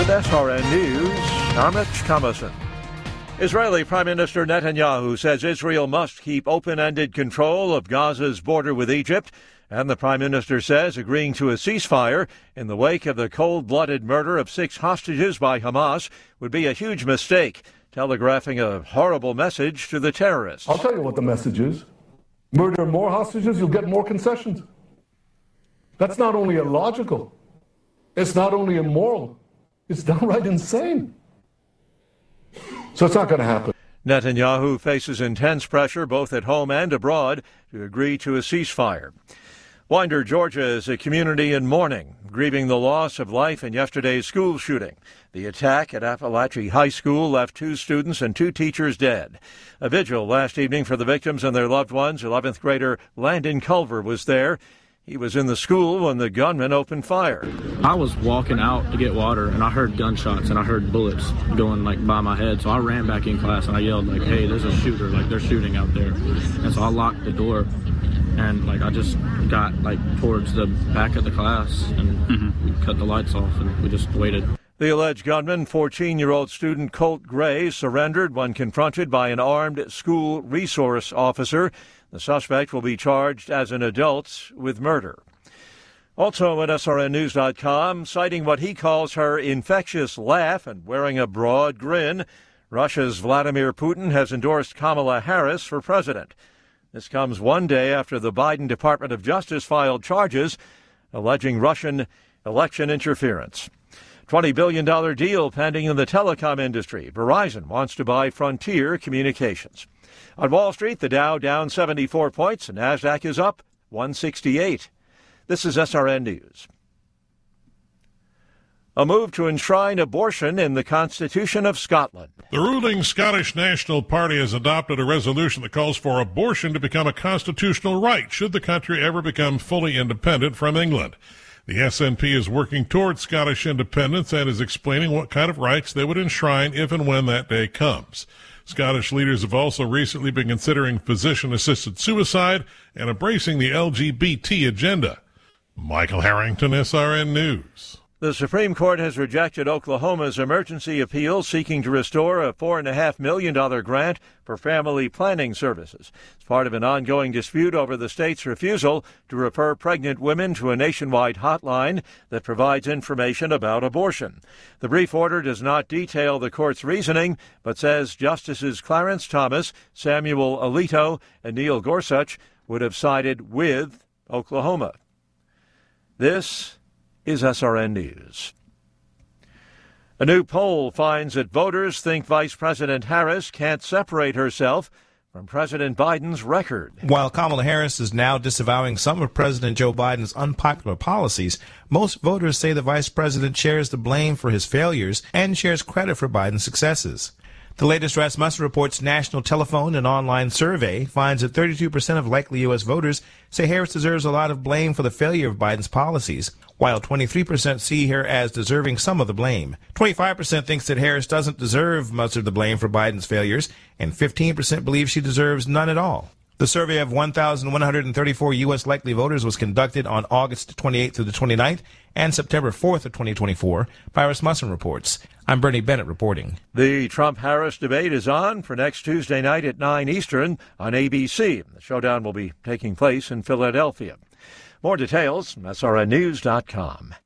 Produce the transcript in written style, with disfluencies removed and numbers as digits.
With SRN News, I'm Rich Thomason. Israeli Prime Minister Netanyahu says Israel must keep open-ended control of Gaza's border with Egypt. And the Prime Minister says agreeing to a ceasefire in the wake of the cold-blooded murder of 6 hostages by Hamas would be a huge mistake, telegraphing a horrible message to the terrorists. I'll tell you what the message is. Murder more hostages, you'll get more concessions. That's not only illogical, it's not only immoral, it's downright insane. So it's not going to happen. Netanyahu faces intense pressure both at home and abroad to agree to a ceasefire. Winder, Georgia is a community in mourning, grieving the loss of life in yesterday's school shooting. The attack at Appalachia High School left 2 students and 2 teachers dead. A vigil last evening for the victims and their loved ones. 11th grader Landon Culver was there. He was in the school when the gunman opened fire. I was walking out to get water, and I heard gunshots, and I heard bullets going, by my head. So I ran back in class, and I yelled, hey, there's a shooter, they're shooting out there. And so I locked the door, and, I just got, towards the back of the class, and we cut the lights off, and we just waited. The alleged gunman, 14-year-old student Colt Gray, surrendered when confronted by an armed school resource officer. The suspect will be charged as an adult with murder. Also at SRNnews.com, citing what he calls her infectious laugh and wearing a broad grin, Russia's Vladimir Putin has endorsed Kamala Harris for president. This comes one day after the Biden Department of Justice filed charges alleging Russian election interference. $20 billion deal pending in the telecom industry. Verizon wants to buy Frontier Communications. On Wall Street, the Dow down 74 points, and NASDAQ is up 168. This is SRN News. A move to enshrine abortion in the Constitution of Scotland. The ruling Scottish National Party has adopted a resolution that calls for abortion to become a constitutional right should the country ever become fully independent from England. The SNP is working towards Scottish independence and is explaining what kind of rights they would enshrine if and when that day comes. Scottish leaders have also recently been considering physician-assisted suicide and embracing the LGBT agenda. Michael Harrington, SRN News. The Supreme Court has rejected Oklahoma's emergency appeal seeking to restore a $4.5 million grant for family planning services. It's part of an ongoing dispute over the state's refusal to refer pregnant women to a nationwide hotline that provides information about abortion. The brief order does not detail the court's reasoning, but says Justices Clarence Thomas, Samuel Alito, and Neil Gorsuch would have sided with Oklahoma. This is SRN News. A new poll finds that voters think Vice President Harris can't separate herself from President Biden's record. While Kamala Harris is now disavowing some of President Joe Biden's unpopular policies, most voters say the vice president shares the blame for his failures and shares credit for Biden's successes. The latest Rasmussen Report's national telephone and online survey finds that 32% of likely U.S. voters say Harris deserves a lot of blame for the failure of Biden's policies, while 23% see her as deserving some of the blame. 25% thinks that Harris doesn't deserve much of the blame for Biden's failures, and 15% believe she deserves none at all. The survey of 1,134 U.S. likely voters was conducted on August 28th through the 29th and September 4th of 2024 by Rasmussen Reports. I'm Bernie Bennett reporting. The Trump-Harris debate is on for next Tuesday night at 9 Eastern on ABC. The showdown will be taking place in Philadelphia. More details, SRNnews.com.